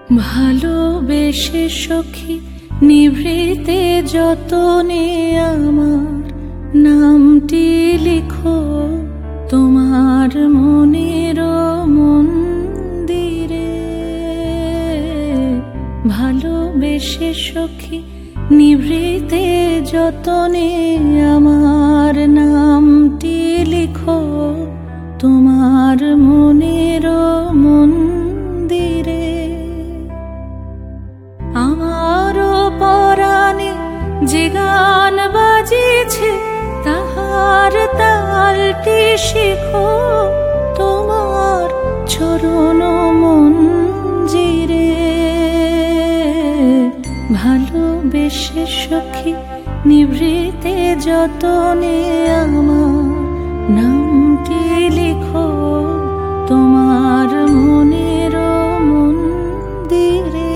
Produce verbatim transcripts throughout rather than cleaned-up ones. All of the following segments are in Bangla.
ভালোবেসে সখী নিভৃতে যতনে আমার নামটি লিখো তোমার মনের মন্দিরে। ভালোবেসে সখী নিভৃতে যতনে আমার নামটি লিখো তোমার মনের মন্দিরে। আমারও পরাণে যে গান বাজিছে তাহার তালটি শিখো তোমার চরণ মঞ্জিরে। ভালোবেসে সখী নিভৃতে যতনে আমার নামটি লিখো তোমার মনের মন্দিরে।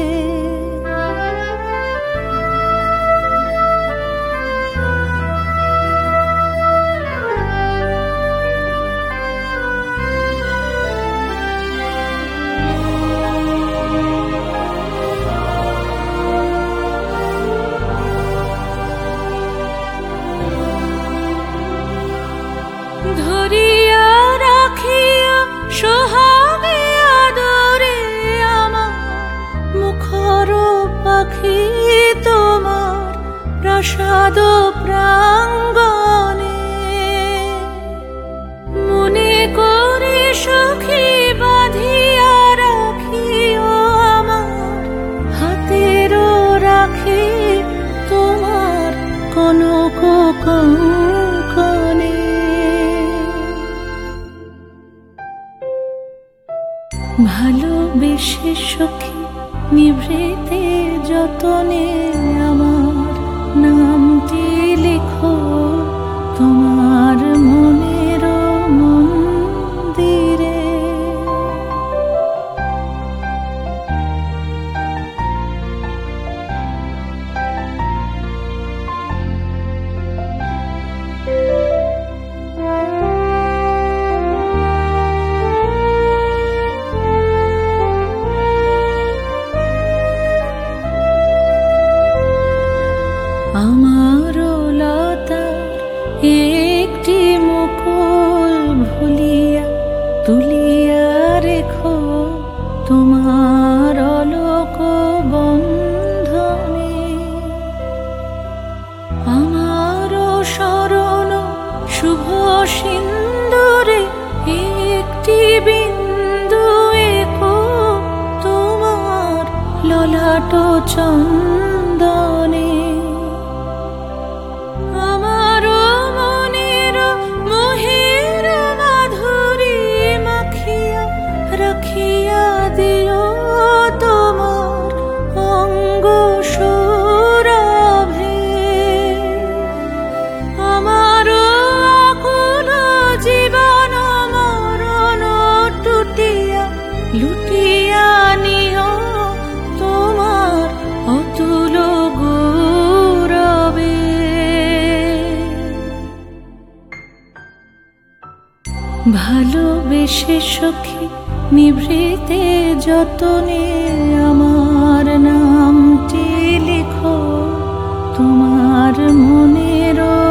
ধরিয়া রাখিয়া সোহাগে আদরে আমার মুখর পাখি তোমার প্রাসাদ প্রাঙ্গণে। মনে করে সখী বাঁধিয়া রাখিও আমার হাতের রাখি তোমার কনক কঙ্কণে। ভালোবেসে সখী নিভৃতে যতনে আমার নামটি লিখো তোমার মনের মন্দিরে। আমারও লতার একটি মুকুল ভুলিয়া তুলিয়া রেখো তোমার অলোক বন্ধনে। আমারও শরণ শুভ সিন্দুরে একটি বিন্দু এঁকো তোমার ললাট চন্দনে। আমারও মনের মোহের মাধুরী মাখিয়া রাখিয়া দিও তোমার অঙ্গ সৌরভে। আমারও আকুল জীবন মরণ টুটিয়া লুটিয়া নিও তোমার অতুল গৌরবে। ভালোবেসে সখী নিভৃতে যতনে আমার নামটি লিখো তোমার মনের